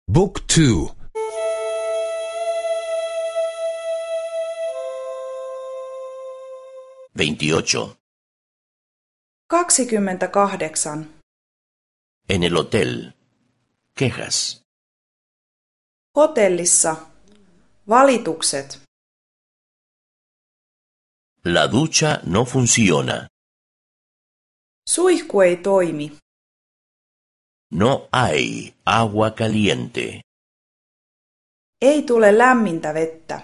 Book 2. 28. 28. En el hotel. Quejas. Hotellissa. Valitukset. La ducha no funciona. Suihku ei toimi. No hay agua caliente. Ei tule lämmintä vettä.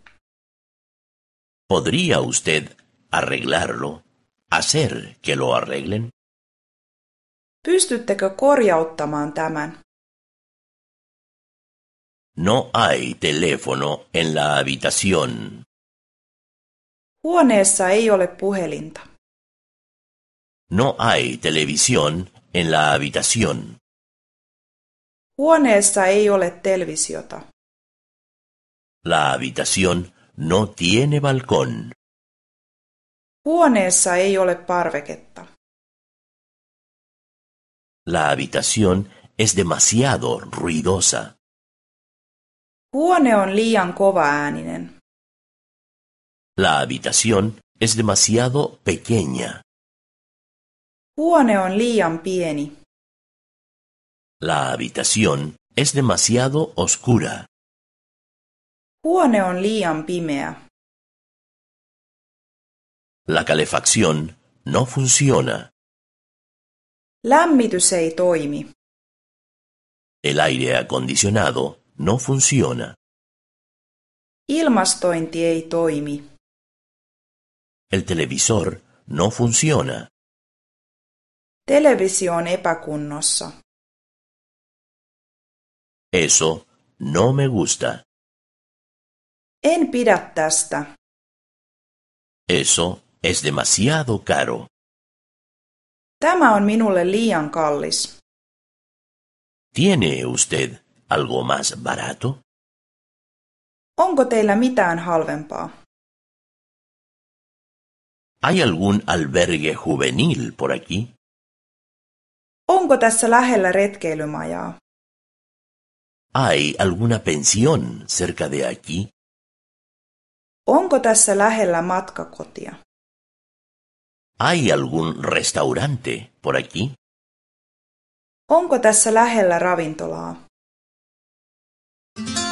¿Podría usted arreglarlo? ¿Hacer que lo arreglen? Pystyttekö korjauttamaan tämän? No hay teléfono en la habitación. Huoneessa ei ole puhelinta. No hay televisión en la habitación. Huoneessa ei ole televisiota. La habitación no tiene balcón. Huoneessa ei ole parveketta. La habitación es demasiado ruidosa. Huone on liian kovaääninen. La habitación es demasiado pequeña. Huone on liian pieni. La habitación es demasiado oscura. Huone on liian pimeä. La calefacción no funciona. Lämmitys ei toimi. El aire acondicionado no funciona. Ilmastointi ei toimi. El televisor no funciona. Televisio on epäkunnossa. Eso no me gusta. En pidä tästä. Eso es demasiado caro. Tämä on minulle liian kallis. ¿Tiene usted algo más barato? Onko teillä mitään halvempaa? ¿Hay algún albergue juvenil por aquí? Onko tässä lähellä retkeilymajaa? ¿Hay alguna pensión cerca de aquí? Onko tässä lähellä matkakotia? ¿Hay algún restaurante por aquí? Onko tässä lähellä ravintolaa?